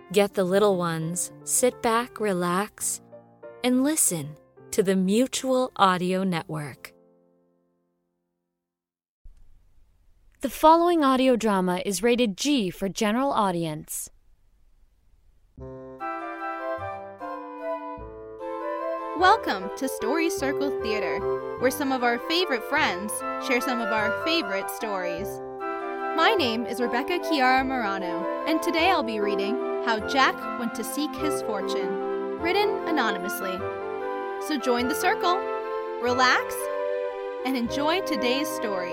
Get the little ones, sit back, relax, and listen to the Mutual Audio Network. The following audio drama is rated G for general audience. Welcome to Story Circle Theater, where some of our favorite friends share some of our favorite stories. My name is Rebecca Chiara Morano, and today I'll be reading How Jack Went to Seek His Fortune, written anonymously. So join the circle, relax, and enjoy today's story.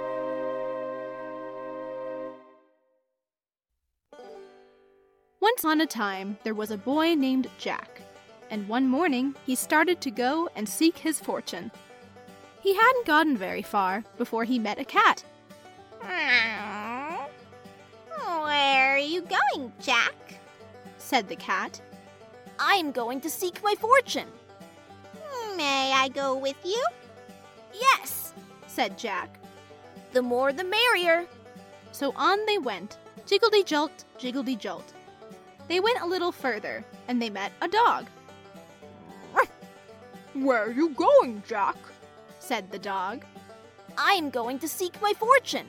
Once upon a time, there was a boy named Jack, and one morning he started to go and seek his fortune. He hadn't gotten very far before he met a cat. Where are you going, Jack? Said the cat. I'm going to seek my fortune. May I go with you? Yes, said Jack. The more the merrier. So on they went, jiggledy-jolt, jiggledy-jolt. They went a little further, and they met a dog. Where are you going, Jack? Said the dog. I'm going to seek my fortune.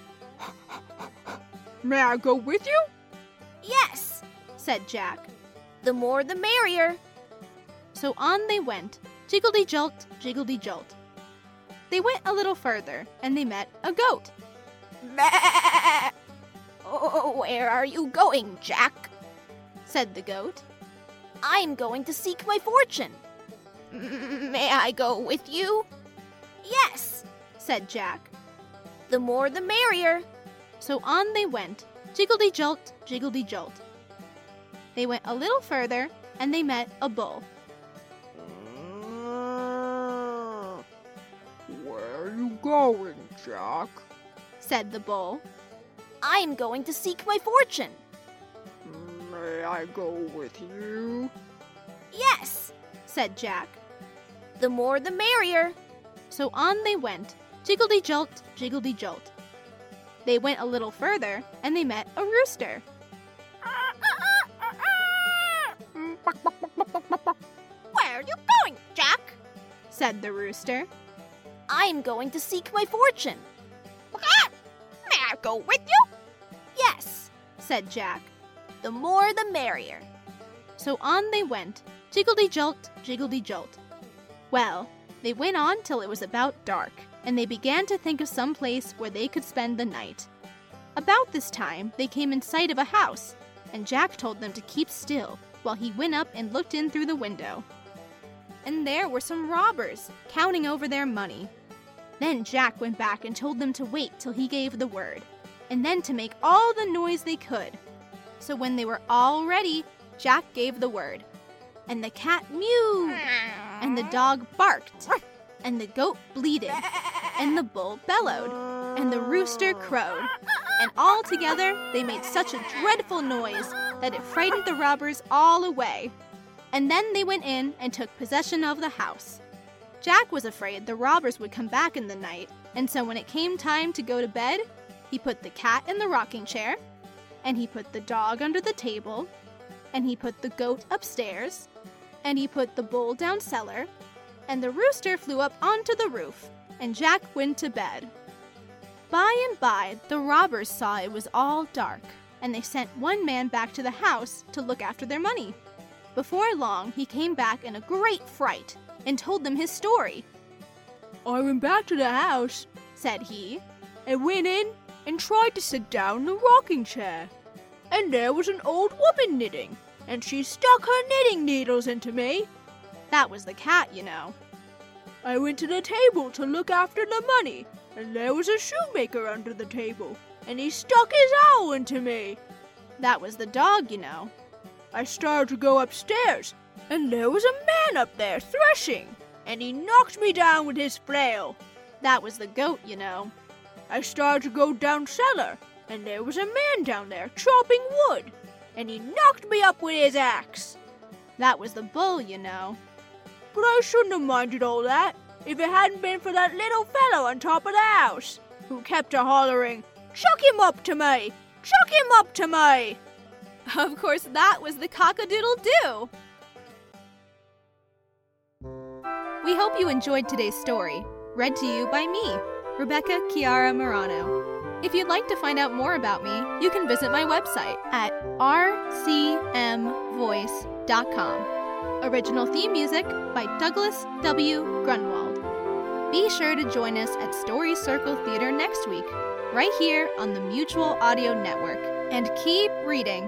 May I go with you? Yes, said Jack. The more the merrier. So on they went, jiggledy-jolt, jiggledy-jolt. They went a little further, and they met a goat. Oh, where are you going, Jack? Said the goat. I'm going to seek my fortune. May I go with you? Yes, said Jack. The more the merrier. So on they went, jiggledy-jolt, jiggledy-jolt. They went a little further, and they met a bull. Where are you going, Jack? Said the bull. I'm going to seek my fortune. May I go with you? Yes, said Jack. The more the merrier. So on they went, jiggledy-jolt, jiggledy-jolt. They went a little further, and they met a rooster. Where are you going, Jack? Said the rooster. I'm going to seek my fortune. May I go with you? Yes, said Jack. The more the merrier. So on they went, jiggledy-jolt, jiggledy-jolt. Well, they went on till it was about dark, and they began to think of some place where they could spend the night. About this time, they came in sight of a house, and Jack told them to keep still while he went up and looked in through the window. And there were some robbers, counting over their money. Then Jack went back and told them to wait till he gave the word, and then to make all the noise they could. So when they were all ready, Jack gave the word. And the cat mewed, and the dog barked, and the goat bleated, and the bull bellowed, and the rooster crowed. And all together they made such a dreadful noise that it frightened the robbers all away. And then they went in and took possession of the house. Jack was afraid the robbers would come back in the night, and so when it came time to go to bed, he put the cat in the rocking chair, and he put the dog under the table, and he put the goat upstairs, and he put the bull down cellar, and the rooster flew up onto the roof, and Jack went to bed. By and by, the robbers saw it was all dark, and they sent one man back to the house to look after their money. Before long, he came back in a great fright and told them his story. I went back to the house, said he, and went in and tried to sit down in the rocking chair. And there was an old woman knitting, and she stuck her knitting needles into me. That was the cat, you know. I went to the table to look after the money, and there was a shoemaker under the table, and he stuck his owl into me. That was the dog, you know. I started to go upstairs, and there was a man up there threshing, and he knocked me down with his flail. That was the goat, you know. I started to go down cellar, and there was a man down there chopping wood, and he knocked me up with his axe. That was the bull, you know. But I shouldn't have minded all that if it hadn't been for that little fellow on top of the house, who kept a-hollering, "Chuck him up to me! Chuck him up to me!" Of course, that was the cock-a-doodle-doo! We hope you enjoyed today's story, read to you by me, Rebecca Chiara Morano. If you'd like to find out more about me, you can visit my website at rcmvoice.com. Original theme music by Douglas W. Grunwald. Be sure to join us at Story Circle Theater next week, right here on the Mutual Audio Network. And keep reading.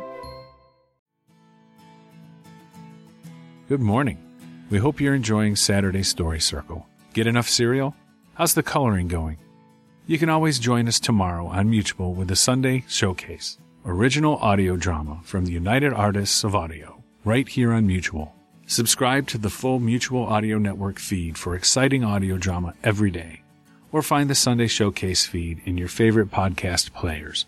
Good morning. We hope you're enjoying Saturday Story Circle. Get enough cereal? How's the coloring going? You can always join us tomorrow on Mutual with the Sunday Showcase, original audio drama from the United Artists of Audio, right here on Mutual. Subscribe to the full Mutual Audio Network feed for exciting audio drama every day, or find the Sunday Showcase feed in your favorite podcast players.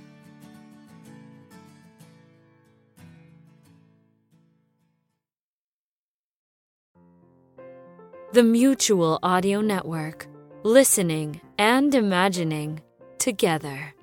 The Mutual Audio Network. Listening and imagining together.